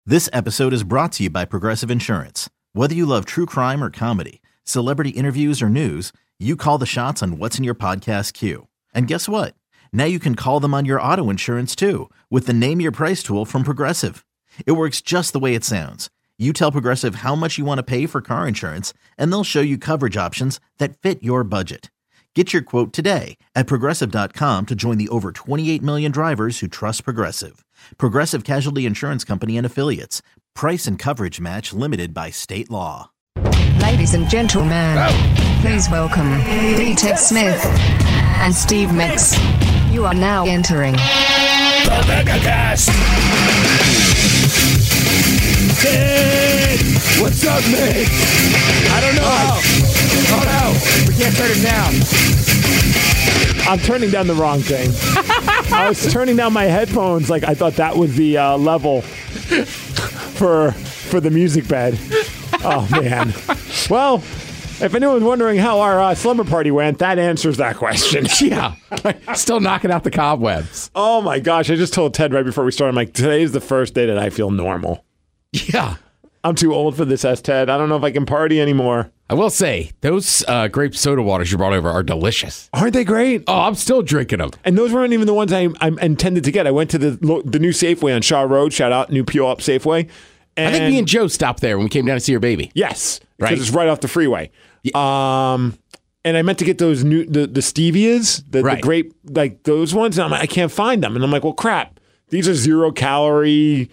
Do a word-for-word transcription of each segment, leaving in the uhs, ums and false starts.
This episode is brought to you by Progressive Insurance. Whether you love true crime or comedy, celebrity interviews or news, you call the shots on what's in your podcast queue. And guess what? Now you can call them on your auto insurance too with the Name Your Price tool from Progressive. It works just the way it sounds. You tell Progressive how much you want to pay for car insurance, and they'll show you coverage options that fit your budget. Get your quote today at Progressive dot com to join the over twenty-eight million drivers who trust Progressive. Progressive Casualty Insurance Company and Affiliates. Price and coverage match limited by state law. Ladies and gentlemen, oh. please welcome D. Ted Smith and Steve Mix. You are now entering the MegaCast. Ted! What's up, Mick? I don't know. Oh. oh no, we can't turn it down. I'm turning down the wrong thing. I was turning down my headphones like I thought that was the uh, level for for the music bed. Oh, man. Well, if anyone's wondering how our uh, slumber party went, that answers that question. Yeah. Still knocking out the cobwebs. Oh, my gosh. I just told Ted right before we started, I'm like, today's the first day that I feel normal. Yeah. I'm too old for this, S. Ted. I don't know if I can party anymore. I will say, those uh, grape soda waters you brought over are delicious. Aren't they great? Oh, I'm still drinking them. And those weren't even the ones I, I intended to get. I went to the the new Safeway on Shaw Road. Shout out, new Pure Up Safeway. And I think me and Joe stopped there when we came down to see your baby. Yes, right. Because it's right off the freeway. Yeah. Um, and I meant to get those new the, the Stevias, the, right. the grape, like those ones. And I'm like, I can't find them. And I'm like, well, crap. These are zero calorie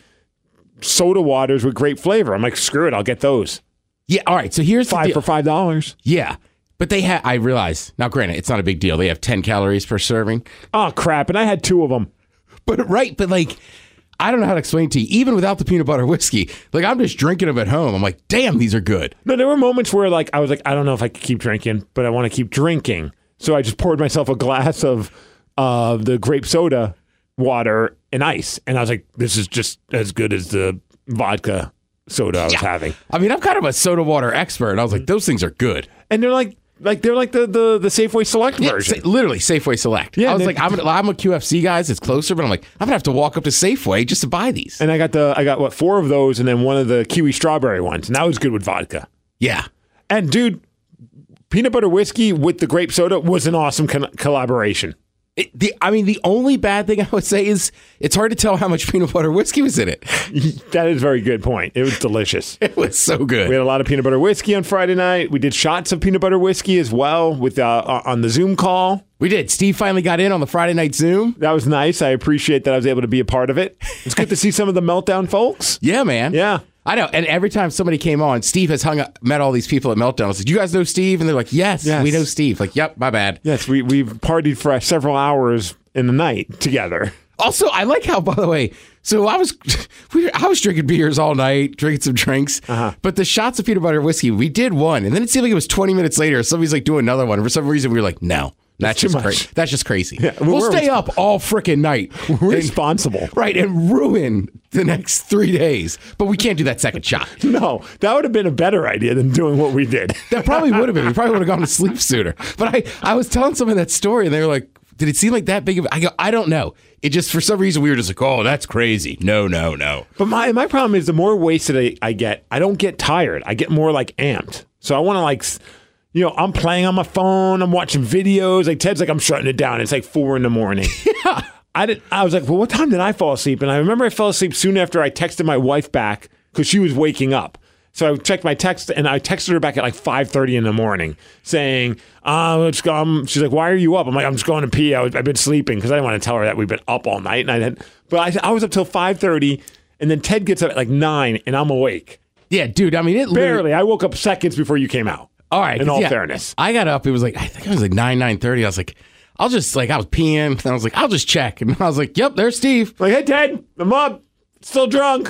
soda waters with great flavor. I'm like, screw it, I'll get those. Yeah, all right. So here's five the for five dollars. Yeah, but they have. I realize now. Granted, it's not a big deal. They have ten calories per serving. Oh crap! And I had two of them. But right, but like, I don't know how to explain to you. Even without the peanut butter whiskey, like I'm just drinking them at home. I'm like, damn, these are good. No, there were moments where like I was like, I don't know if I could keep drinking, but I want to keep drinking. So I just poured myself a glass of uh, the grape soda water and ice, and I was like, this is just as good as the vodka soda I was yeah. having. I mean, I'm kind of a soda water expert, and I was like, those things are good. And they're like, like they're like the the, the Safeway Select yeah, version. Sa- literally, Safeway Select. Yeah, I was like, I'm, gonna, I'm a Q F C guy, it's closer, but I'm like, I'm gonna have to walk up to Safeway just to buy these. And I got the I got what four of those, and then one of the kiwi strawberry ones, and that was good with vodka. Yeah. And dude, peanut butter whiskey with the grape soda was an awesome con- collaboration. It, the, I mean, the only bad thing I would say is it's hard to tell how much peanut butter whiskey was in it. That is a very good point. It was delicious. It was so good. We had a lot of peanut butter whiskey on Friday night. We did shots of peanut butter whiskey as well with uh, on the Zoom call. We did. Steve finally got in on the Friday night Zoom. That was nice. I appreciate that I was able to be a part of it. It's good to see some of the Meltdown folks. Yeah, man. Yeah. I know. And every time somebody came on, Steve has hung up, met all these people at Meltdown. I was like, you guys know Steve? And they're like, yes, yes. we know Steve. Like, yep, my bad. Yes, we, we've partied for several hours in the night together. Also, I like how, by the way, so I was we were, I was drinking beers all night, drinking some drinks, uh-huh. but the shots of peanut butter whiskey, we did one. And then it seemed like it was twenty minutes later, somebody's like doing another one. And for some reason, we were like, no. That's just crazy. That's just crazy. Yeah, we'll stay resp- up all freaking night. We're responsible. Right, and ruin the next three days. But we can't do that second shot. No, that would have been a better idea than doing what we did. That probably would have been. We probably would have gone to sleep sooner. But I, I was telling someone that story, and they were like, did it seem like that big of I go, I don't know. It just, for some reason, we were just like, oh, that's crazy. No, no, no. But my my problem is the more wasted I, I get, I don't get tired. I get more like amped. So I want to like... You know, I'm playing on my phone. I'm watching videos. Like Ted's like, I'm shutting it down. It's like four in the morning. Yeah. I did. I was like, well, what time did I fall asleep? And I remember I fell asleep soon after I texted my wife back because she was waking up. So I checked my text and I texted her back at like five thirty in the morning saying, uh, let's go. Um, she's like, why are you up? I'm like, I'm just going to pee. I was, I've been sleeping because I didn't want to tell her that we've been up all night. And I had, but I, I was up till five thirty and then Ted gets up at like nine and I'm awake. Yeah, dude. I mean, it barely. I woke up seconds before you came out. All right. In all yeah, fairness. I got up. It was like, I think it was like nine, nine thirty. I was like, I'll just like, I was peeing. And I was like, I'll just check. And I was like, yep, there's Steve. Like, hey, Ted, I'm up. Still drunk.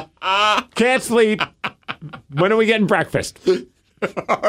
Can't sleep. When are we getting breakfast? All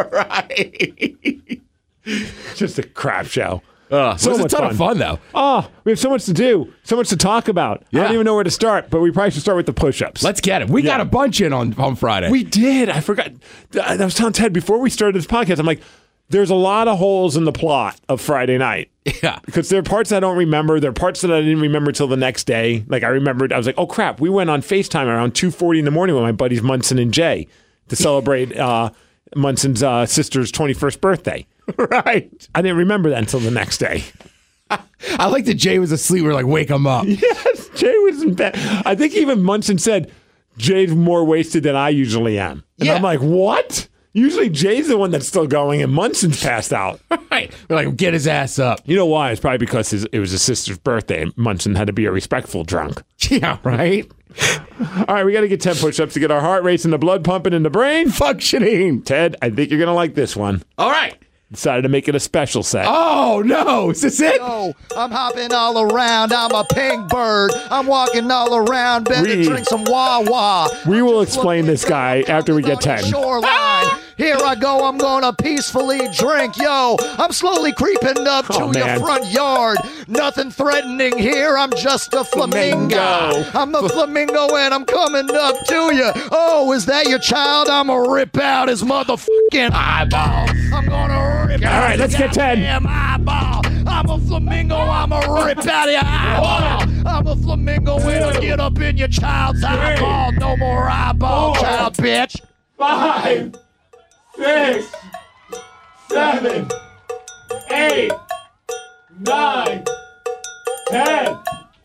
right. Just a crap show. Uh, so it was much a ton fun. of fun, though. Oh, we have so much to do, so much to talk about. Yeah. I don't even know where to start, but we probably should start with the push-ups. Let's get it. We Yeah. got a bunch in on, on Friday. We did. I forgot. I was telling Ted before we started this podcast, I'm like, there's a lot of holes in the plot of Friday night. Yeah. Because there are parts I don't remember. There are parts that I didn't remember till the next day. Like I remembered, I was like, oh crap, we went on FaceTime around two forty in the morning with my buddies Munson and Jay to celebrate uh, Munson's uh, sister's twenty-first birthday. Right. I didn't remember that until the next day. I like that Jay was asleep. We're like, wake him up. Yes, Jay was in bed. I think even Munson said, Jay's more wasted than I usually am. And Yeah. I'm like, what? Usually Jay's the one that's still going and Munson's passed out. Right. We're like, get his ass up. You know why? It's probably because his, it was his sister's birthday and Munson had to be a respectful drunk. Yeah, right? All right, we got to get ten push-ups to get our heart racing, the blood pumping in the brain. Functioning. Ted, I think you're going to like this one. All right. Decided to make it a special set. Oh, no. Is this it? Oh, I'm hopping all around. I'm a pink bird. I'm walking all around. Better We- drink some Wawa. We will explain this guy after we get ten. Shoreline. Here I go. I'm gonna peacefully drink. Yo, I'm slowly creeping up Oh, to man. your front yard. Nothing threatening here. I'm just a flamingo. Flamingo. I'm a flamingo and I'm coming up to you. Oh, is that your child? I'm gonna rip out his motherfucking eyeball. I'm gonna rip All out right, his let's get ten. goddamn eyeball. I'm a flamingo. I'm a rip out your eyeball. I'm a flamingo and I get up in your child's eyeball. No more eyeball, Four. child bitch. Five, six, seven, eight, nine, ten.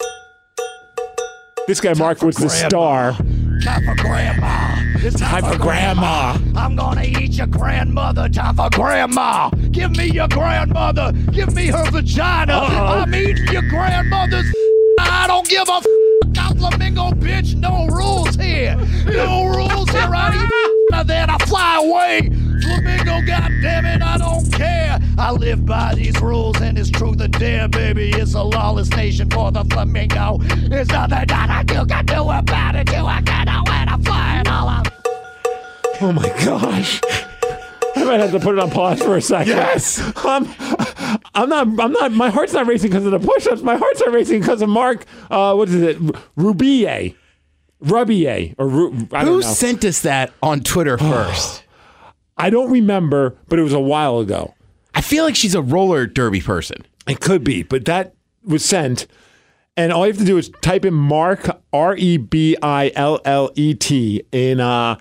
This guy, Mark, was the star. Time for grandma. It's time, for grandma. I'm gonna eat your grandmother. Time for grandma. Give me your grandmother. Give me her vagina. Uh-oh. I'm eating your grandmother's. I don't give a f- I'm flamingo, bitch. No rules here. No rules here. I eat and then I fly away. Flamingo, goddammit, I don't care. I live by these rules and it's truth or dare, baby. It's a lawless nation for the flamingo. There's nothing that you can do about it. You ain't gonna win a flying all up. Oh my gosh. I might have to put it on pause for a second. Yes. I'm, I'm not, I'm not, my heart's not racing because of the push-ups. My heart's not racing because of Mark, uh, what is it? Rubier. Rubier. Or Ru, I don't Who know. sent us that on Twitter first? I don't remember, but it was a while ago. I feel like she's a roller derby person. It could be, but that was sent. And all you have to do is type in Mark, R E B I L L E T, in, uh,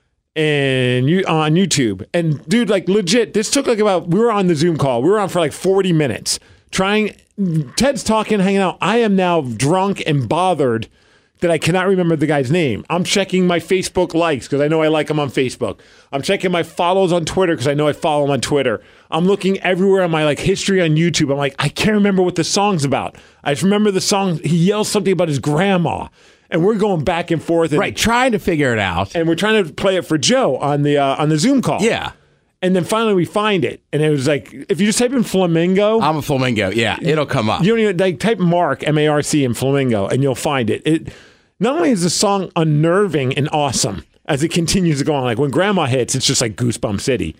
in, you, on YouTube. And dude, like legit, this took like about, we were on the Zoom call. We were on for like forty minutes trying, Ted's talking, hanging out. I am now drunk and bothered that I cannot remember the guy's name. I'm checking my Facebook likes because I know I like him on Facebook. I'm checking my follows on Twitter because I know I follow him on Twitter. I'm looking everywhere on my like history on YouTube. I'm like, I can't remember what the song's about. I just remember the song. He yells something about his grandma, and we're going back and forth. And, Right, trying to figure it out. and we're trying to play it for Joe on the uh, on the Zoom call. Yeah. And then finally we find it, and it was like, if you just type in flamingo. I'm a flamingo. Yeah, it'll come up. You don't even like type Mark M A R C in flamingo, and you'll find it. It not only is the song unnerving and awesome as it continues to go on, like when Grandma hits, it's just like Goosebump City.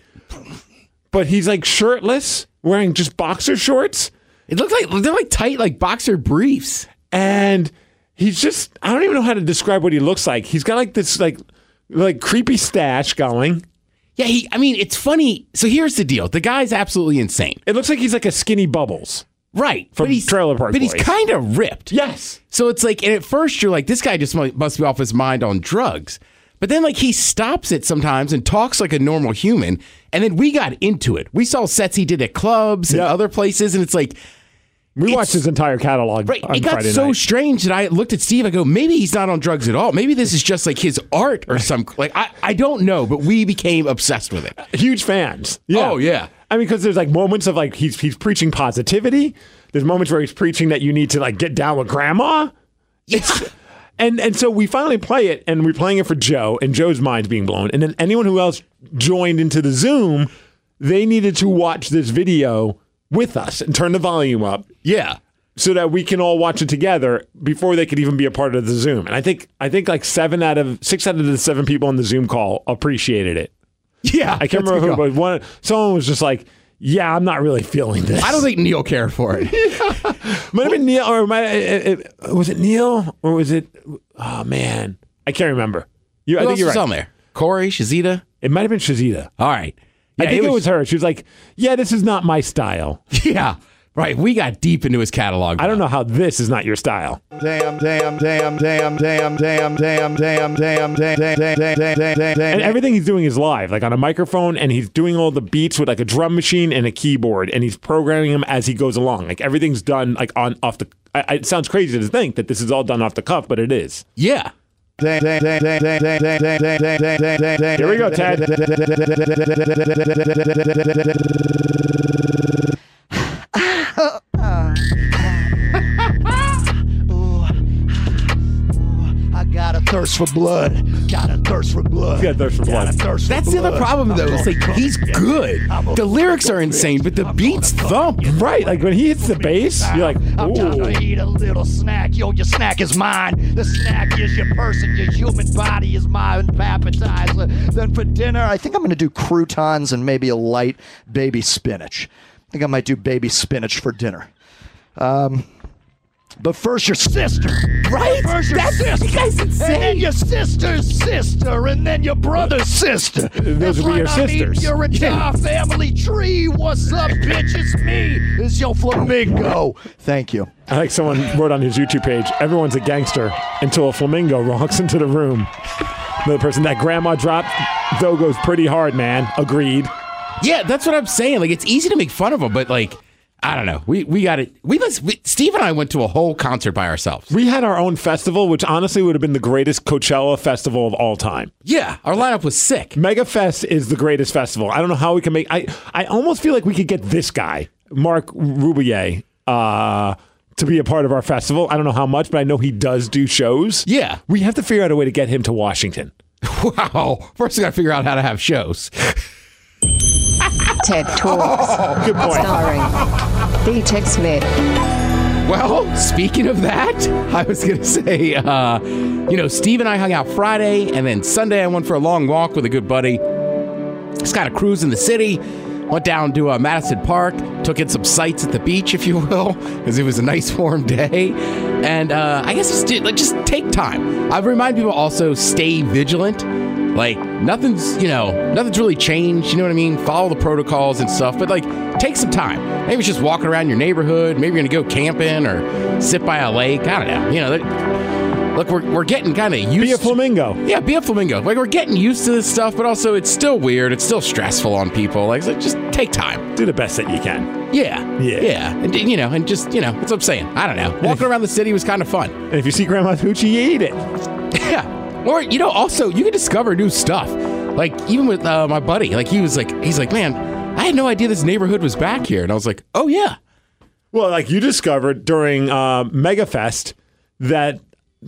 But he's like shirtless, wearing just boxer shorts, It looks like they're like tight, like boxer briefs. and he's just I don't even know how to describe what he looks like. He's got like this like like creepy stash going. Yeah, he. I mean, it's funny. So here's the deal: the guy's absolutely insane. It looks like he's like a skinny Bubbles. Right, From but he's, Trailer Park but he's Boys. kind of ripped. Yes. So it's like, and at first you're like, this guy just mu- must be off his mind on drugs. But then like he stops it sometimes and talks like a normal human. And then we got into it. We saw sets he did at clubs and Yeah. other places, and it's like, We It's- watched his entire catalog right. on It got Friday so night. strange that I looked at Steve. I go, maybe he's not on drugs at all. Maybe this is just like his art or some like I, I don't know. But we became obsessed with it. Huge fans. Yeah. Oh, yeah. I mean, because there's like moments of like he's he's preaching positivity. There's moments where he's preaching that you need to like get down with grandma. It's And and so we finally play it, and we're playing it for Joe, and Joe's mind's being blown. And then anyone who else joined into the Zoom, they needed to watch this video with us and turn the volume up yeah. so that we can all watch it together before they could even be a part of the Zoom. And I think I think like seven out of six out of the seven people on the Zoom call appreciated it. Yeah. I can't that's a remember who, good but one someone was just like, "Yeah, I'm not really feeling this." call. I don't think Neil cared for it. might have been Neil, or might, it, it, was it Neil, or was it? Oh man, I can't remember. You, I Who think else you're was right. on there? Corey, Shazita. It might have been Shazita. All right. I Yeah, think it it was, was- her. She was like, yeah, this is not my style. Yeah, right. We got deep into his catalog. I don't know how this is not your style. Damn, damn, damn, damn, damn, damn, damn, damn, damn, damn, damn, damn, damn, damn, And everything he's doing is live, like on a microphone, and he's doing all the beats with like a drum machine and a keyboard, and he's programming them as he goes along. Like everything's done like on off the. I, I, it sounds crazy to think that this is all done off the cuff, but it is. Yeah. Here Here we go, Ted. I got a thirst for blood. Got a thirst for blood. He's got a thirst for blood. Got a thirst for That's the other blood. problem, though. I'm It's like gonna he's cook, good. I'm gonna The lyrics cook are it. insane, but the I'm beats gonna thump. Right, like when he hits the bass, you're like, I'm trying to ooh. eat a little snack. Yo, your snack is mine. The snack is your person. Your human body is my appetizer. Then for dinner, I think I'm going to do croutons and maybe a light baby spinach. I think I might do baby spinach for dinner. Um, but first, your sister. Right? First, your That's- sister. you guys And then insane. your sister's sister. And then your brother's sister. Those That's would be your right, I mean, sisters. your entire family tree. What's up, bitch? It's me. It's your flamingo. Thank you. I like someone wrote on his YouTube page, everyone's a gangster until a flamingo walks into the room. Another person, that grandma drop, though, goes pretty hard, man. Agreed. Yeah, that's what I'm saying. Like, it's easy to make fun of him, but like, I don't know. We we got it. We, let's, we Steve and I went to a whole concert by ourselves. We had our own festival, which honestly would have been the greatest Coachella festival of all time. Yeah, our lineup was sick. MegaFest is the greatest festival. I don't know how we can make. I I almost feel like we could get this guy, Mark Rubier, uh, to be a part of our festival. I don't know how much, but I know he does do shows. Yeah. We have to figure out a way to get him to Washington. Wow. First, we got to figure out how to have shows. TED Talks. Good point. Starring D. Ted Smith. Well, speaking of that, I was going to say, uh, you know, Steve and I hung out Friday, and then Sunday I went for a long walk with a good buddy. Just kind of cruised in the city. Went down to uh, Madison Park, took in some sights at the beach, if you will, because it was a nice warm day. And uh, I guess just, like, just take time. I remind people also stay vigilant. Like, nothing's, you know, nothing's really changed. You know what I mean? Follow the protocols and stuff, but like, take some time. Maybe it's just walking around your neighborhood. Maybe you're going to go camping or sit by a lake. I don't know. You know, that, look, we're, we're getting kind of used Be a to- flamingo. Yeah, be a flamingo. Like, we're getting used to this stuff, but also it's still weird. It's still stressful on people. Like, so just take time. Do the best that you can. Yeah. Yeah. Yeah. And, you know, and just, you know, that's what I'm saying. I don't know. Walking around the city was kind of fun. And if you see Grandma's hoochie, you eat it. Yeah. Or, you know, also, you can discover new stuff. Like, even with uh, my buddy, like, he was like, he's like, man, I had no idea this neighborhood was back here. And I was like, oh, yeah. Well, like you discovered during uh, MegaFest that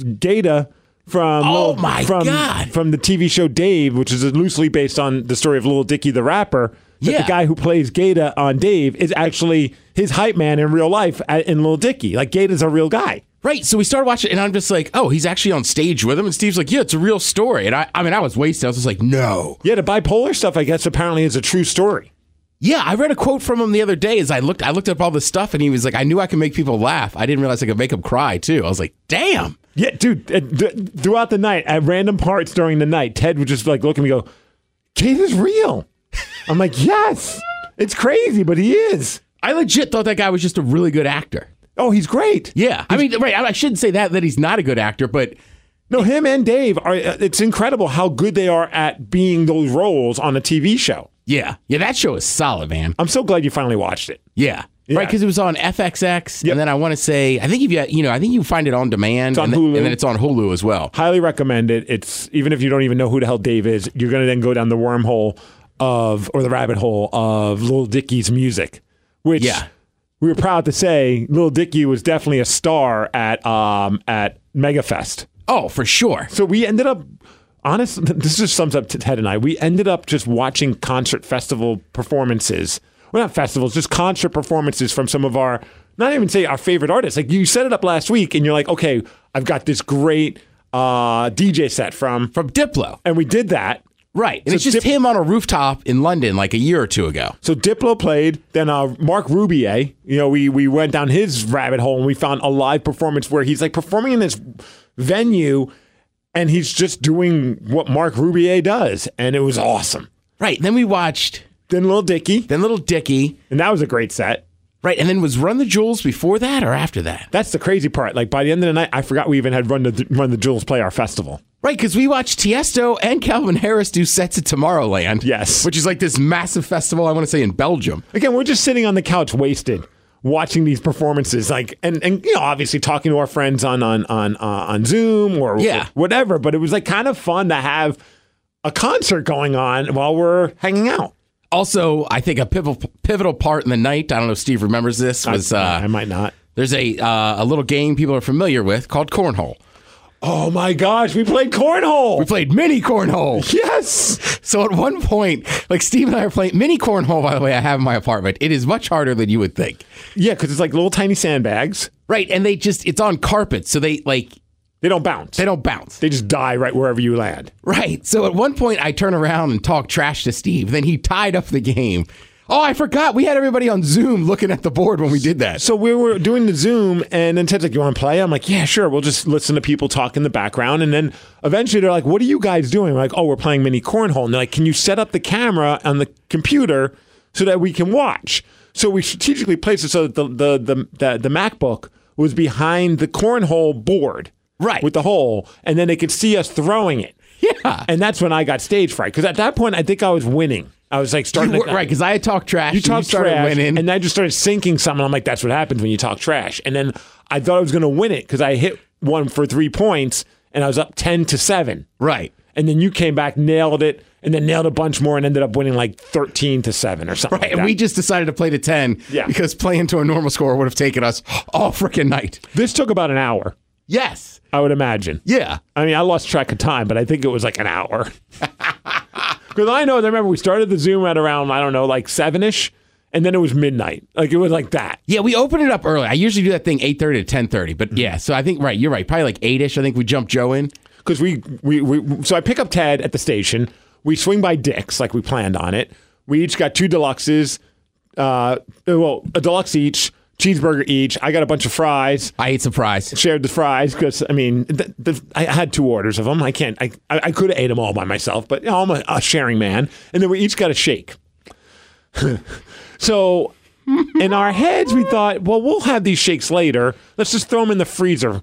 Gata from Oh, Lil- my from, God. from the T V show Dave, which is loosely based on the story of Lil Dicky the rapper, that Yeah. the guy who plays Gata on Dave is actually his hype man in real life at, in Lil Dicky. Like Gata's a real guy. Right. So we started watching, and I'm just like, oh, he's actually on stage with him. And Steve's like, yeah, it's a real story. And I, I mean, I was wasted. I was just like, no. Yeah, the bipolar stuff, I guess, apparently is a true story. Yeah, I read a quote from him the other day as I looked I looked up all this stuff, and he was like, I knew I could make people laugh. I didn't realize I could make them cry, too. I was like, damn. Yeah, dude, uh, th- throughout the night, at random parts during the night, Ted would just like look at me and go, Gata's real. I'm like, yes, it's crazy, but he is. I legit thought that guy was just a really good actor. Oh, he's great. Yeah. I mean, right, I shouldn't say that, that he's not a good actor, but No, him and Dave are. uh, It's incredible how good they are at being those roles on a T V show. yeah. Yeah, that show is solid, man. I'm so glad you finally watched it. Yeah. Yeah. Right, because it was on F X X, Yep. and then I want to say, I think if you, you know, I think you find it on demand, It's on and, then, Hulu. and then it's on Hulu as well. Highly recommend it. It's even if you don't even know who the hell Dave is, you're going to then go down the wormhole of or the rabbit hole of Lil Dicky's music, which Yeah. we were proud to say Lil Dicky was definitely a star at um at MegaFest. Oh, for sure. So we ended up, honestly, this just sums up to Ted and I. We ended up just watching concert festival performances. Well, not festivals, just concert performances from some of our, not even say our favorite artists. Like you set it up last week and you're like, okay, I've got this great uh, D J set from, From Diplo. and we did that. Right. And So it's just Dip- him on a rooftop in London like a year or two ago. So Diplo played, then uh, Mark Rubier, you know, we we went down his rabbit hole and we found a live performance where he's like performing in this venue and he's just doing what Mark Rubier does. And it was awesome. Right. Then we watched Then Little Dicky. then Little Dicky. And that was a great set. Right, and then was Run the Jewels before that or after that? That's the crazy part. Like, by the end of the night, I forgot we even had Run the, Run the Jewels play our festival. Right, because we watched Tiesto and Calvin Harris do sets at Tomorrowland. Yes. Which is like this massive festival, I want to say, in Belgium. Again, we're just sitting on the couch wasted, watching these performances, like, and, and you know, obviously talking to our friends on on on uh, on Zoom or Yeah. whatever. But it was like kind of fun to have a concert going on while we're hanging out. Also, I think a pivotal, pivotal part in the night, I don't know if Steve remembers this, was I, uh, I might not. there's a uh, a little game people are familiar with called Cornhole. Oh my gosh, we played cornhole. We played mini cornhole. Yes. So at one point, like Steve and I are playing mini cornhole, by the way, I have in my apartment. It is much harder than you would think. Yeah, because it's like little tiny sandbags. Right, and they just, it's on carpet, so they like, They don't bounce. they don't bounce. They just die right wherever you land. Right. So at one point, I turn around and talk trash to Steve. Then he tied up the game. Oh, I forgot. We had everybody on Zoom looking at the board when we did that. So we were doing the Zoom, and then Ted's like, "You want to play?" I'm like, "Yeah, sure." We'll just listen to people talk in the background, and then eventually they're like, "What are you guys doing?" We're like, "Oh, we're playing mini cornhole." And they're like, "Can you set up the camera on the computer so that we can watch?" So we strategically placed it so that the the the the, the MacBook was behind the cornhole board, Right. with the hole, and then they could see us throwing it. Yeah. And that's when I got stage fright, because at that point I think I was winning. I was like starting You to were- right, because I had talked trash. You and talk started trash, winning. and I just started sinking something. I'm like, that's what happens when you talk trash. And then I thought I was going to win it because I hit one for three points, and I was up ten to seven. Right. And then you came back, nailed it, and then nailed a bunch more, and ended up winning like thirteen to seven or something. Right. Like And that. we just decided to play to ten Yeah. because playing to a normal score would have taken us all freaking night. This took about an hour, Yes. I would imagine. Yeah. I mean, I lost track of time, but I think it was like an hour. Because I know, I remember we started the Zoom at around, I don't know, like seven-ish, and then it was midnight. Like, it was like that. Yeah, we opened it up early. I usually do that thing eight thirty to ten thirty. But yeah, so I think, right, you're right. Probably like eight-ish. I think we jumped Joe in. Because we, we, we, so I pick up Ted at the station. We swing by Dick's like we planned on it. We each got two deluxes, uh, well, a deluxe each, cheeseburger each. I got a bunch of fries. I ate some fries. Shared the fries because I mean, the, the, I had two orders of them. I can't. I I, I could have ate them all by myself, but you know, I'm a, a sharing man. And then we each got a shake. So in our heads, we thought, well, we'll have these shakes later. Let's just throw them in the freezer.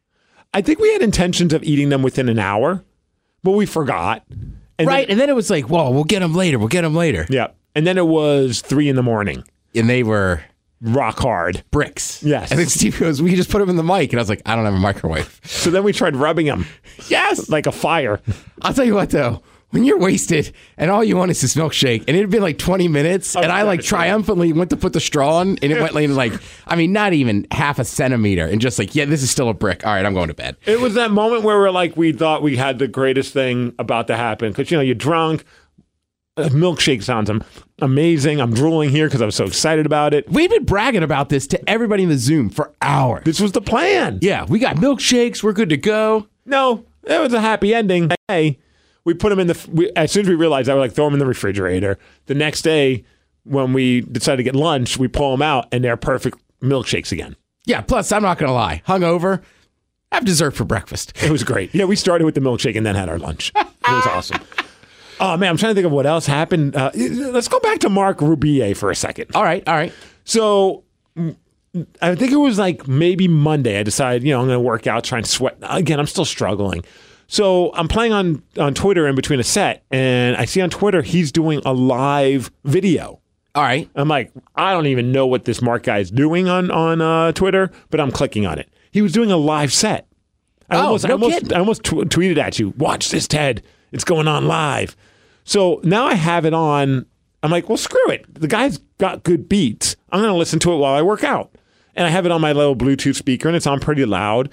I think we had intentions of eating them within an hour, but we forgot. And Right. Then, And then it was like, well, we'll get them later. We'll get them later. yeah. And then it was three in the morning. And they were Rock hard. bricks. Yes. And then Steve goes, we can just put them in the mic. And I was like, I don't have a microwave. So then we tried rubbing them Yes. like a fire. I'll tell you what, though. When you're wasted and all you want is this milkshake, and it had been like twenty minutes, and I like devastated. triumphantly went to put the straw on, and it went like, like, I mean, not even half a centimeter, and just like, yeah, this is still a brick. All right, I'm going to bed. It was that moment where we're like, we thought we had the greatest thing about to happen. Because, you know, you're drunk. A milkshake sounds am- amazing. I'm drooling here because I was so excited about it. We've been bragging about this to everybody in the Zoom for hours. This was the plan. Yeah, we got milkshakes. We're good to go. No, it was a happy ending. Hey, we put them in the, we, as soon as we realized that, we like throw them in the refrigerator. The next day, when we decided to get lunch, we pull them out and they're perfect milkshakes again. Yeah, plus, I'm not going to lie. Hungover, have dessert for breakfast. It was great. Yeah, we started with the milkshake and then had our lunch. It was awesome. Oh, man, I'm trying to think of what else happened. Uh, let's go back to Mark Rubier for a second. All right, all right. So mm, I think it was like maybe Monday. I decided, you know, I'm going to work out, try and sweat. Again, I'm still struggling. So I'm playing on, on Twitter in between a set, and I see on Twitter he's doing a live video. All right. I'm like, I don't even know what this Mark guy is doing on, on uh, Twitter, but I'm clicking on it. He was doing a live set. I Oh, almost, no I almost, kidding. I almost tw- tweeted at you, watch this, Ted. It's going on live. So now I have it on. I'm like, well, screw it. The guy's got good beats. I'm going to listen to it while I work out. And I have it on my little Bluetooth speaker, and it's on pretty loud.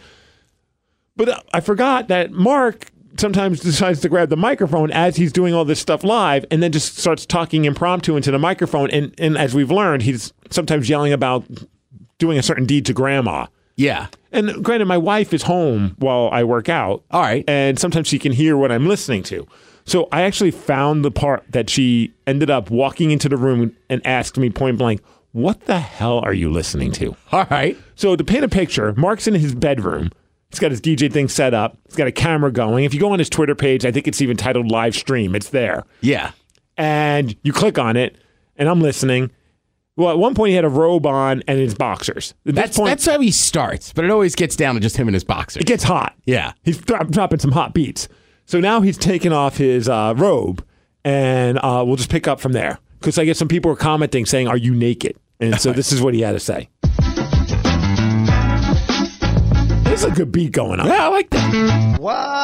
But I forgot that Mark sometimes decides to grab the microphone as he's doing all this stuff live and then just starts talking impromptu into the microphone. And, and as we've learned, he's sometimes yelling about doing a certain deed to grandma. Yeah. And granted, my wife is home while I work out. All right. And sometimes she can hear what I'm listening to. So I actually found the part that she ended up walking into the room and asked me point blank, what the hell are you listening to? All right. So to paint a picture, Mark's in his bedroom. He's got his D J thing set up. He's got a camera going. If you go on his Twitter page, I think it's even titled live stream. It's there. Yeah. and you click on it, and I'm listening. Well, at one point he had a robe on and his boxers. At That's point, that's how he starts, but it always gets down to just him and his boxers. it gets hot. Yeah. He's dro- dropping some hot beats. So now he's taking off his uh, robe, and uh, we'll just pick up from there. Because I guess some people are commenting saying, "Are you naked?" And so this is what he had to say. There's a good beat going on. Yeah, I like that.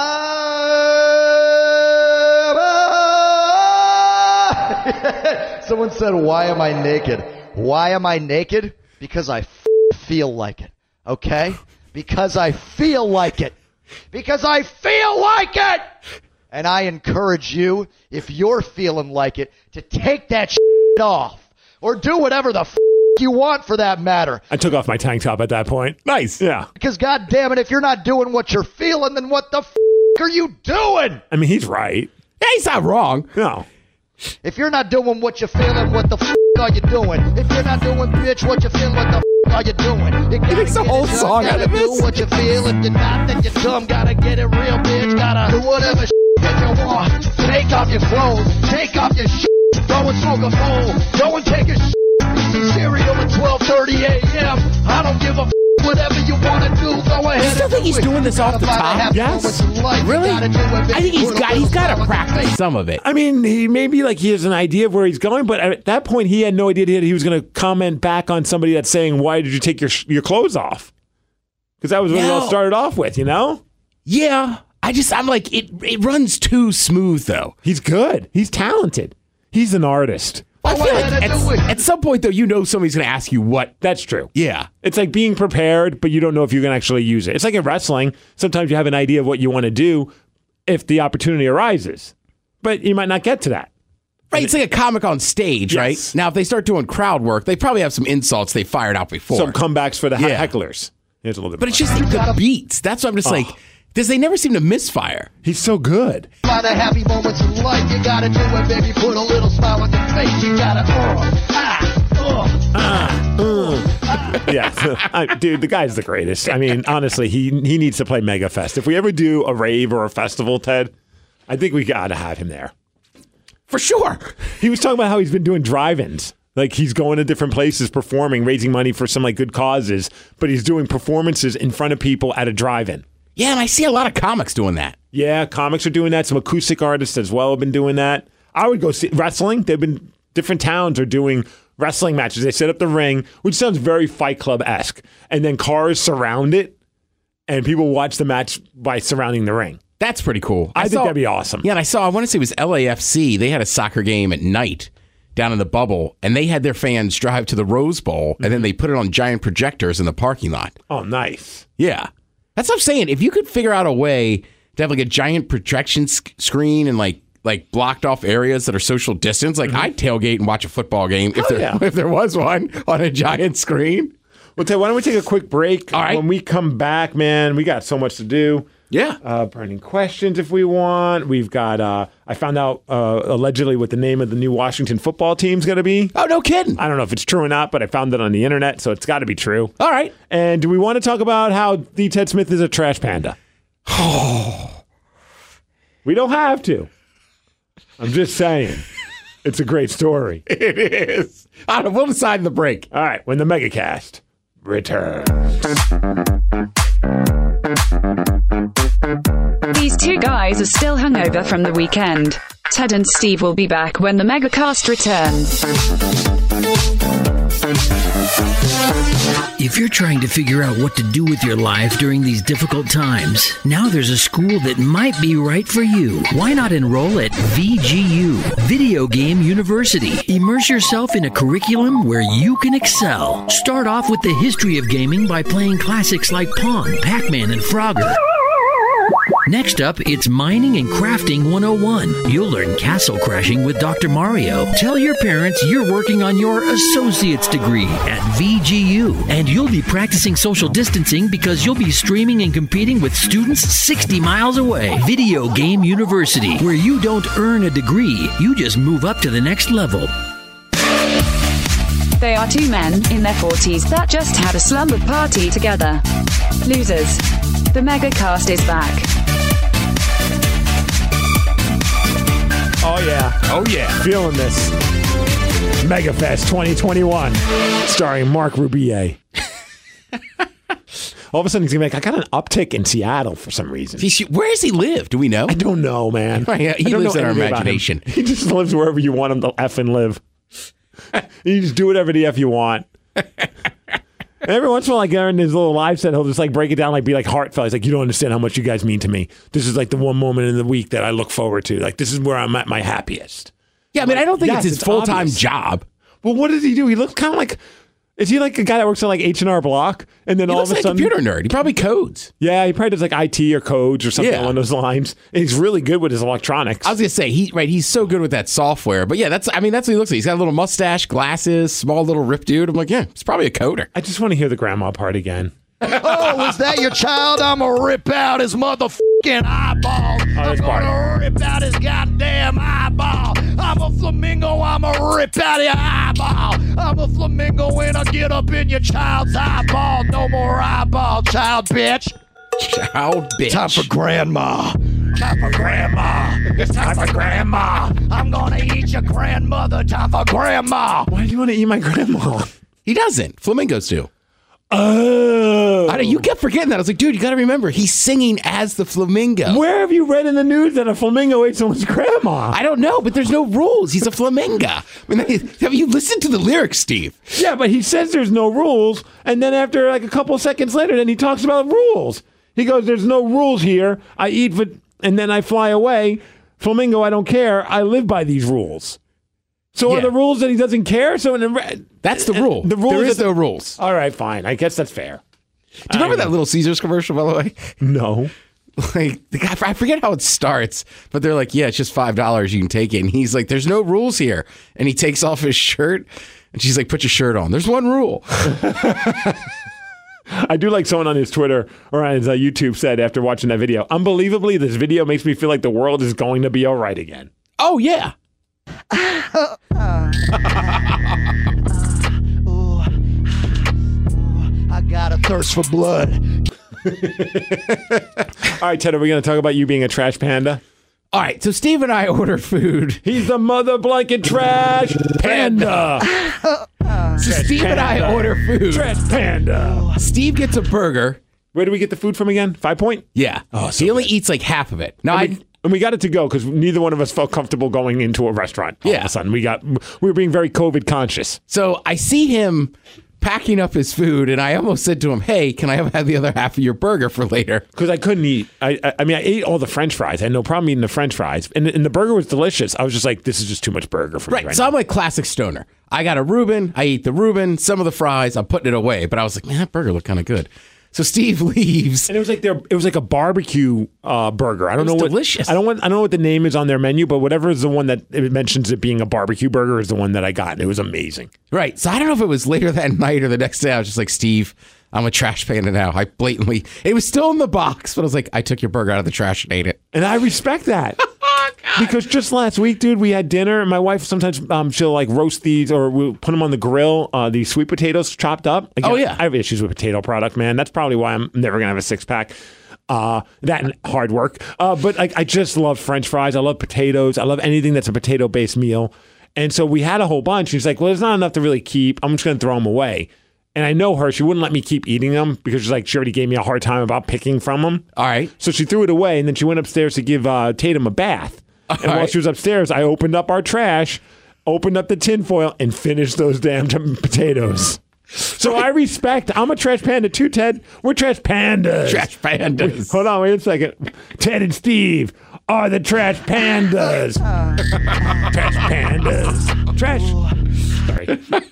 Someone said, "Why am I naked?" Why am I naked? Because I f- feel like it. Okay? Because I feel like it. Because I feel like it. And I encourage you, if you're feeling like it, to take that shit off or do whatever the f- you want for that matter. I took off my tank top at that point. Nice. Yeah. Because God damn it, if you're not doing what you're feeling, then what the f- are you doing? I mean, he's right. Yeah, he's not wrong. No. If you're not doing what you're feeling, what the f- are you doing? If you're not doing, bitch, what you feeling, what the f- are you doing? You gotta makes a get whole it done, song out gotta of do this. what you feel. If you're not, then you're dumb. Gotta get it real, bitch. Gotta do whatever sh- that you want. Take off your clothes. Take off your sh- Go and smoke a bowl. Go and take a sh- Eat some cereal at twelve thirty a.m. I don't give a f- whatever you want to do. Go ahead. You still and think do he's it. doing this You off the gotta find a top? happy Yes. moments in life. You Really? gotta do it, I baby. think he's Put a got he's little got smile to on your practice face. some of it. I mean, he maybe like he has an idea of where he's going, but at that point he had no idea that he was going to comment back on somebody that's saying, "Why did you take your sh- your clothes off?" Because that was what it all No. started off with, you know? Yeah, I just I'm like it. It runs too smooth though. He's good. He's talented. He's an artist. I Go feel ahead like and at, do it. at some point though, you know somebody's going to ask you what. That's true. Yeah. It's like being prepared, but you don't know if you're going to actually use it. It's like in wrestling. Sometimes you have an idea of what you want to do if the opportunity arises, but you might not get to that. Right, it's like a comic on stage, Yes. right? Now, if they start doing crowd work, they probably have some insults they fired out before. Some comebacks for the he- Yeah. hecklers. Here's a little bit but more. it's just the beats. That's why I'm just like, because they never seem to misfire. He's so good. Find the happy moments in life. You gotta do it, baby. Put a little smile on your face. You gotta, uh, ah, uh. Yeah, I, dude, the guy's the greatest. I mean, honestly, he he needs to play Mega Fest. If we ever do a rave or a festival, Ted, I think we got to have him there. For sure. He was talking about how he's been doing drive-ins. Like he's going to different places performing, raising money for some like good causes, but he's doing performances in front of people at a drive-in. Yeah, and I see a lot of comics doing that. Yeah, comics are doing that. Some acoustic artists as well have been doing that. I would go see wrestling. They've been different towns are doing wrestling matches. They set up the ring, which sounds very Fight Club-esque, and then cars surround it, and people watch the match by surrounding the ring. That's pretty cool. I, think saw- that'd be awesome. Yeah, and I saw, I want to say it was L A F C. They had a soccer game at night down in the bubble, and they had their fans drive to the Rose Bowl, and then they put it on giant projectors in the parking lot. Oh, nice. Yeah. That's what I'm saying. If you could figure out a way to have like a giant projection sc- screen and like like blocked off areas that are social distance, like I'd tailgate and watch a football game if Hell there yeah. if there was one on a giant screen. Well, Ted, why don't we take a quick break? All right. When we come back, man, we got so much to do. Yeah. Uh, burning questions if we want. We've got, uh, I found out uh, allegedly what the name of the new Washington football team's going to be. Oh, no kidding. I don't know if it's true or not, but I found it on the internet, so it's got to be true. All right. And do we want to talk about how the Ted Smith is a trash panda? We don't have to. I'm just saying. It's a great story. It is. I don't know. We'll decide in the break. All right, when the Megacast returns. These two guys are still hungover from the weekend. Ted and Steve will be back when the Megacast returns. If you're trying to figure out what to do with your life during these difficult times, now there's a school that might be right for you. Why not enroll at V G U, Video Game University? Immerse yourself in a curriculum where you can excel. Start off with the history of gaming by playing classics like Pong, Pac-Man, and Frogger. Next up, it's Mining and Crafting one oh one. You'll learn castle crashing with Doctor Mario. Tell your parents you're working on your associate's degree at V G U. And you'll be practicing social distancing because you'll be streaming and competing with students sixty miles away. Video Game University, where you don't earn a degree, you just move up to the next level. They are two men in their forties that just had a slumber party together. Losers. The Megacast is back. Oh, yeah. Yeah. Oh, yeah. Feeling this. MegaFest twenty twenty-one, starring Mark Rubier. All of a sudden, he's going to be like, I got an uptick in Seattle for some reason. He, where does he live? Do we know? I don't know, man. Right, yeah, he I don't lives know in our anything about him. imagination. He just lives wherever you want him to effing live. You just do whatever the F you want. And every once in a while, like in his little live set, he'll just like break it down, like be like heartfelt. He's like, you don't understand how much you guys mean to me. This is like the one moment in the week that I look forward to. Like, this is where I'm at my happiest. Yeah, I mean, I don't think Yes, it's his it's full-time obvious. job. Well, what does he do? He looks kind of like, is he like a guy that works at like H and R Block? And then He all looks of a like a sudden, computer nerd. He probably codes. yeah, he probably does like I T or codes or something Yeah. along those lines. And he's really good with his electronics. I was gonna say he right. He's so good with that software. But yeah, that's. I mean, that's what he looks like. He's got a little mustache, glasses, small little ripped dude. I'm like, yeah, he's probably a coder. I just want to hear the grandma part again. Oh, is that your child? I'm gonna rip out his motherfucking eyeball. I'm this part. gonna rip out his goddamn eyeball. I'm a flamingo. I'm gonna rip out your eyeball. I'm a flamingo and I get up in your child's eyeball. No more eyeball, child bitch. Child bitch. Time for grandma. Time for grandma. It's time for grandma. I'm gonna eat your grandmother. Time for grandma. Why do you want to eat my grandma? He doesn't. Flamingos do. Oh. I know, you kept forgetting that. I was like, dude, you got to remember, he's singing as the flamingo. Where have you read in the news that a flamingo ate someone's grandma? I don't know, but there's no rules. He's a flamingo. I mean, have you listened to the lyrics, Steve? Yeah, but he says there's no rules, and then after like a couple seconds later, then he talks about rules. He goes, "There's no rules here. I eat, for, and then I fly away. Flamingo, I don't care. I live by these rules." So Yeah. are the rules that he doesn't care? So in the, That's the rule. The rules there is that- no rules. All right, fine. I guess that's fair. Do you remember that Little Caesars commercial, by the way? No. Like, the guy, I forget how it starts, but they're like, yeah, it's just five dollars. You can take it. And he's like, there's no rules here. And he takes off his shirt, and she's like, put your shirt on. There's one rule. I do like someone on his Twitter or on his uh, YouTube said after watching that video, unbelievably, this video makes me feel like the world is going to be all right again. Oh, yeah. I got a thirst for blood. All right, Ted, are we going to talk about you being a trash panda? All right, so Steve and I order food. He's the mother blanket trash panda. So Steve and I order food. Trash panda. Steve gets a burger. Where do we get the food from again? Five Point? Yeah. Oh, so he only good. eats like half of it. Now, I I, mean, and we got it to go because neither one of us felt comfortable going into a restaurant. All of Yeah. a sudden, we got we were being very COVID conscious. so I see him packing up his food, and I almost said to him, hey, can I have the other half of your burger for later? Because I couldn't eat. I, I I mean, I ate all the French fries. I had no problem eating the French fries, and, and the burger was delicious. I was just like, this is just too much burger for me Right, right so now. I'm like classic stoner. I got a Reuben, I eat the Reuben, some of the fries, I'm putting it away. But I was like, man, that burger looked kind of good. So Steve leaves. And it was like their, it was like a barbecue uh, burger. I don't It was know what delicious. I don't want. I don't know what the name is on their menu, but whatever is the one that it mentions it being a barbecue burger is the one that I got. It was amazing. Right, so I don't know if it was later that night or the next day. I was just like, Steve, I'm a trash panda now. I blatantly, it was still in the box, but I was like, I took your burger out of the trash and ate it. And I respect that. Because just last week, dude, we had dinner, and my wife sometimes um, she'll like roast these or we'll put them on the grill, uh, these sweet potatoes chopped up. Again, Oh, yeah. I have issues with potato product, man. That's probably why I'm never going to have a six pack. Uh, that and hard work. Uh, but like, I just love French fries. I love potatoes. I love anything that's a potato based meal. And so we had a whole bunch. She's like, well, there's not enough to really keep. I'm just going to throw them away. And I know her. She wouldn't let me keep eating them because she's like, she already gave me a hard time about picking from them. All right. So she threw it away, and then she went upstairs to give uh, Tatum a bath. And while right. she was upstairs, I opened up our trash, opened up the tinfoil, and finished those damn t- potatoes. So I respect. I'm a trash panda too, Ted. We're trash pandas. Trash pandas. Hold on, wait a second. Ted and Steve are the trash pandas. Trash pandas. Trash. Sorry.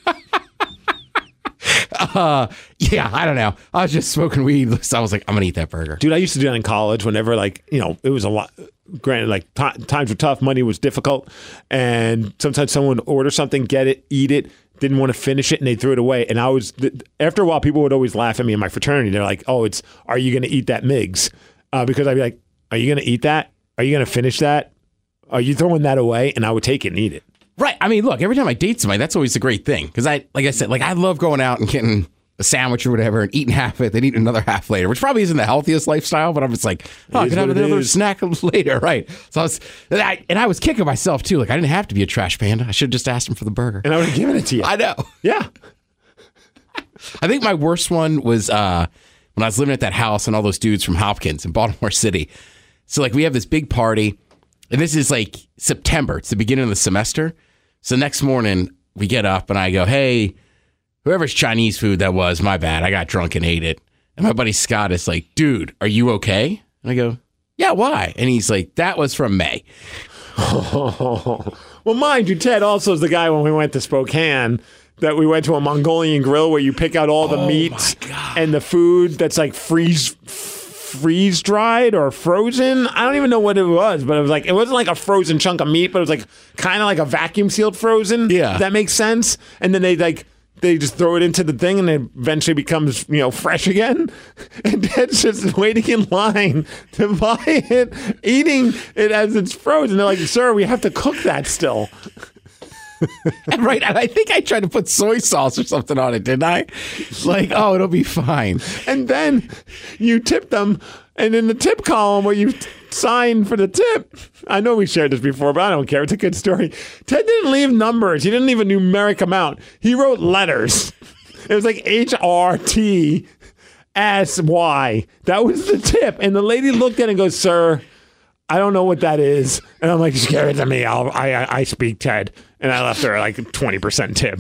Uh, yeah, I don't know. I was just smoking weed, so I was like, I'm going to eat that burger. Dude, I used to do that in college whenever, like, you know, it was a lot. Granted, like, t- times were tough, money was difficult, and sometimes someone would order something, get it, eat it, didn't want to finish it, and they threw it away. And I was, after a while, people would always laugh at me in my fraternity. They're like, oh, it's, are you going to eat that Migs? Uh, because I'd be like, are you going to eat that? Are you going to finish that? Are you throwing that away? And I would take it and eat it. Right. I mean, look, every time I date somebody, that's always a great thing. Because I, like I said, like I love going out and getting a sandwich or whatever and eating half of it, then eating another half later, which probably isn't the healthiest lifestyle, but I'm just like, oh, I is can have what it another is. snack later, right? So I was, and I, and I was kicking myself too. Like, I didn't have to be a trash panda. I should have just asked him for the burger. And I would have given it to you. I know. Yeah. I think my worst one was uh, when I was living at that house and all those dudes from Hopkins in Baltimore City. So, like, we have this big party, and this is like September. It's the beginning of the semester. So, next morning, we get up, and I go, hey, whoever's Chinese food that was, my bad. I got drunk and ate it. And my buddy Scott is like, dude, are you okay? And I go, yeah, why? And he's like, that was from May. Well, mind you, Ted also is the guy when we went to Spokane that we went to a Mongolian grill where you pick out all the Oh, meats my God. and the food that's like freeze freeze dried or frozen. I don't even know what it was, but it was like it wasn't like a frozen chunk of meat, but it was like kind of like a vacuum sealed frozen. Yeah. If that makes sense. And then they like they just throw it into the thing and it eventually becomes, you know, fresh again. And Ted's just waiting in line to buy it, eating it as it's frozen. They're like, sir, we have to cook that still. Right. And I think I tried to put soy sauce or something on it, didn't I? Like, oh, it'll be fine. And then you tip them, and in the tip column where you t- sign for the tip, I know we shared this before, but I don't care. It's a good story. Ted didn't leave numbers. He didn't leave a numeric amount. He wrote letters. It was like H R T S Y. That was the tip. And the lady looked at it and goes, sir, I don't know what that is. And I'm like, just give it to me. I'll, I, I I speak Ted. And I left her like a twenty percent tip.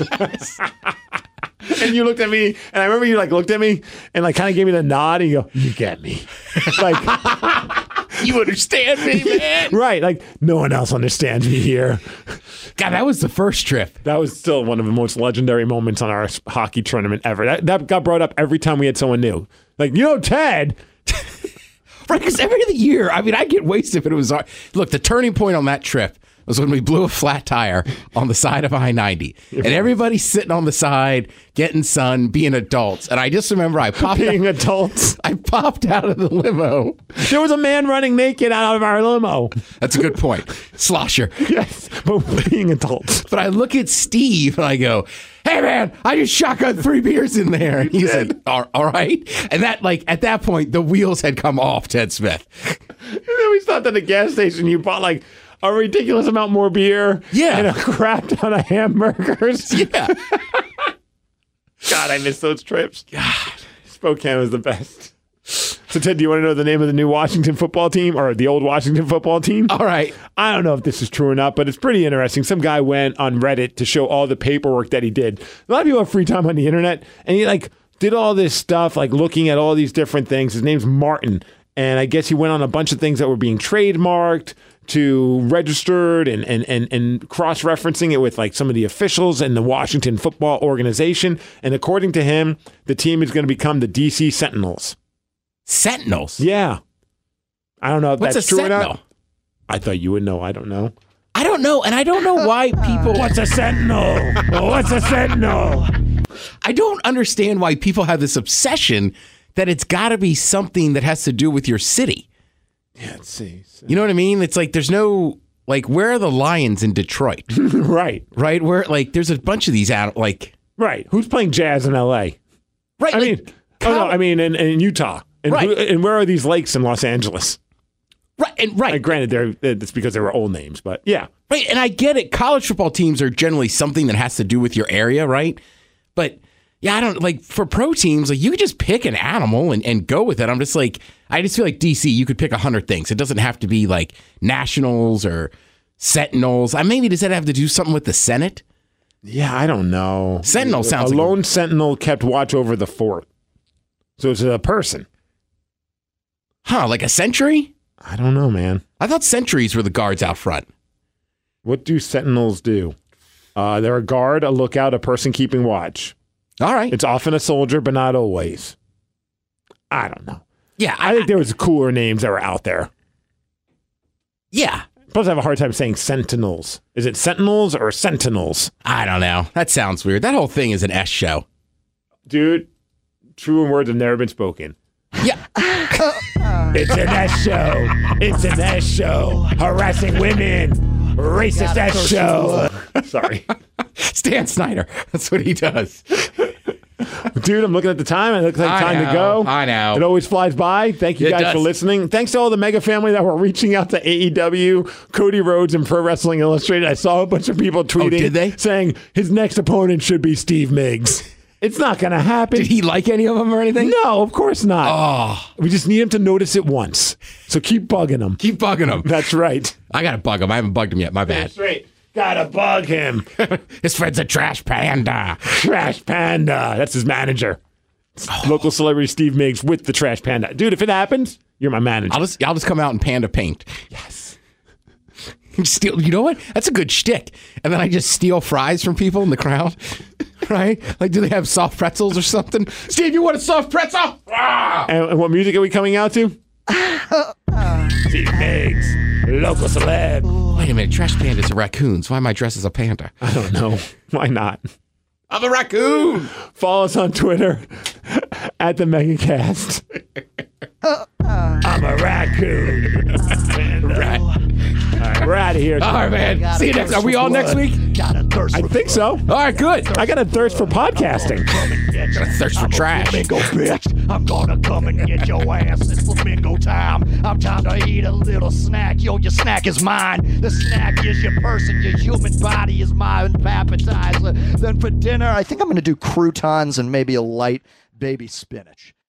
And you looked at me, and I remember you like looked at me and like kind of gave me the nod, and you go, you get me. Like, You understand me, man? right. Like, no one else understands me here. God, that was the first trip. That was still one of the most legendary moments on our hockey tournament ever. That, that got brought up every time we had someone new. Like, you know, Ted. Right, because every other year, I mean, I get wasted, but it was our, look, the turning point on that trip was when we blew a flat tire on the side of I ninety. And everybody's sitting on the side, getting sun, being adults. And I just remember I popped Being out, adults. I popped out of the limo. There was a man running naked out of our limo. That's a good point. Slosher. Yes, but being adults. But I look at Steve and I go, hey, man, I just shotgunned three beers in there. And he's like, all, all right. And that, like, at that point, the wheels had come off Ted Smith. And then we stopped at the gas station. You bought like a ridiculous amount more beer. Yeah. And a crap ton of hamburgers. Yeah. God, I miss those trips. God. Spokane was the best. So, Ted, do you want to know the name of the new Washington football team or the old Washington football team? All right. I don't know if this is true or not, but it's pretty interesting. Some guy went on Reddit to show all the paperwork that he did. A lot of people have free time on the internet, and he like did all this stuff, like looking at all these different things. His name's Martin, and I guess he went on a bunch of things that were being trademarked to registered and and and, and cross-referencing it with like some of the officials in the Washington football organization. And according to him, the team is going to become the D C Sentinels. Sentinels. Yeah. I don't know if What's that's a true or sentinel? not. I thought you would know. I don't know. I don't know. And I don't know why people. What's a sentinel? What's a sentinel? I don't understand why people have this obsession that it's got to be something that has to do with your city. Yeah, let's see. You know what I mean? It's like there's no, like, where are the Lions in Detroit? Right. Right? Where, like, there's a bunch of these out, like, Right. Who's playing jazz in L A? right? I like, mean, oh no, I mean in, in Utah. And, Right. who, and where are these lakes in Los Angeles? right, and right. And granted, they're it's because they were old names, but yeah. Right, and I get it. College football teams are generally something that has to do with your area, right? But yeah, I don't like for pro teams, like you could just pick an animal and, and go with it. I'm just like, I just feel like D C, you could pick a hundred things. It doesn't have to be like Nationals or Sentinels. I maybe does that have to do something with the Senate? Yeah, I don't know. Sentinel sounds a like a- lone sentinel kept watch over the fort. So it's a person. Huh, like a sentry? I don't know, man. I thought sentries were the guards out front. What do sentinels do? Uh, they're a guard, a lookout, a person keeping watch. All right. It's often a soldier, but not always. I don't know. yeah, I think there was cooler names that were out there. yeah. Plus, I have a hard time saying sentinels. Is it sentinels or sentinels? I don't know. That sounds weird. That whole thing is an S show. Dude, true words have never been spoken. Yeah. It's an S show. It's an S show. Harassing women. Racist S show. Sorry. Stan Snyder. That's what he does. Dude, I'm looking at the time. It looks like I time know, to go. I know. It always flies by. Thank you It guys does. for listening. Thanks to all the Mega family that were reaching out to A E W, Cody Rhodes, and Pro Wrestling Illustrated. I saw a bunch of people tweeting did they? saying his next opponent should be Steve Miggs. It's not going to happen. Did he like any of them or anything? No, of course not. Oh, We just need him to notice it once. So keep bugging him. keep bugging him. That's right. I got to bug him. I haven't bugged him yet. My bad. That's right. Gotta bug him. His friend's a trash panda. Trash Panda. That's his manager. Local celebrity Steve Miggs with the Trash Panda. Dude, if it happens, you're my manager. I'll just, I'll just come out in panda paint. Yes. Steal. You know what? That's a good shtick. And then I just steal fries from people in the crowd. Right? Like, do they have soft pretzels or something? Steve, you want a soft pretzel? Ah! And, and what music are we coming out to? Steve Miggs, local celeb. Wait a minute. Trash pandas are raccoons. Why am I dressed as a panda? I don't know. Why not? I'm a raccoon. Follow us on Twitter at the MegaCast. I'm a raccoon. Right. All right, we're out of here. All right, man. See you next. Are we on next week? I think so. All right, good. I got a thirst for podcasting. Got a thirst for trash. Flamingo bitch, I'm gonna come and get your ass. It's flamingo time. I'm trying to eat a little snack. Yo, your snack is mine. The snack is your person. Your human body is my appetizer. Then for dinner, I think I'm gonna do croutons and maybe a light baby spinach.